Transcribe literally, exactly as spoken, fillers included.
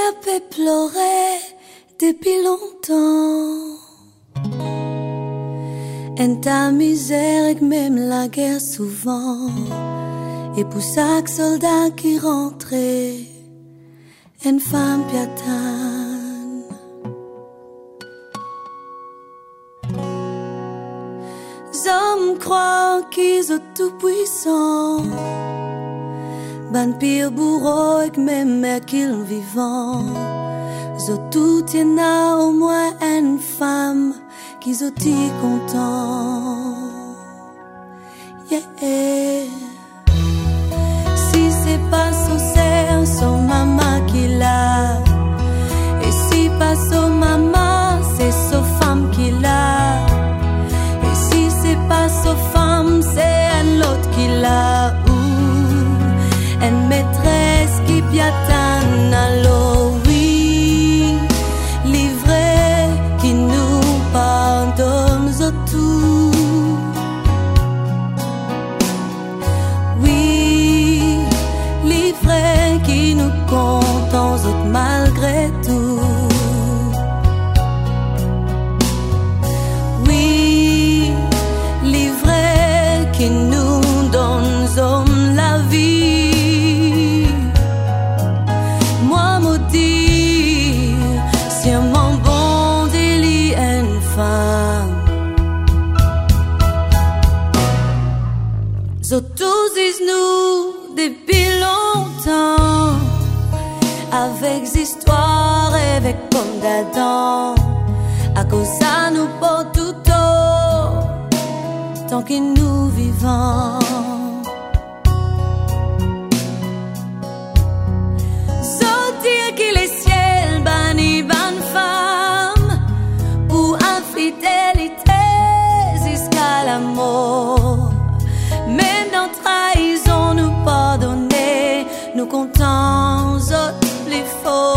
a fait pleurer depuis longtemps. En ta misère et même la guerre souvent. Et pour chaque soldat qui rentrait, une femme piatane. J'aime croire qu'ils sont tout puissants. Ben pire bourreau et même mère qu'ils vivant. Zo tout y en a au moins une femme qui sont si content. Yeah. Si c'est pas son cerf, son maman qui l'a. Et si pas son maman, c'est son femme qui l'a. Et si c'est pas son femme, c'est un autre qui l'a. Ou une maîtresse qui piatane à l'eau. Oui, livré qui nous pardonne tout. Oui, livré qui nous contente malgré tout. Oui, livré qui nous donne la vie. Moi maudit, si mon bon délit une femme. So tous disent-nous depuis longtemps, avec histoires et avec comme d'Adam, à cause ça nous porte tout haut, tant que nous vivons. So dire que les ciels bannis bonne femme, pour infidélité jusqu'à la mort. Même dans trahison nous pardonner, nous comptons autres les faux.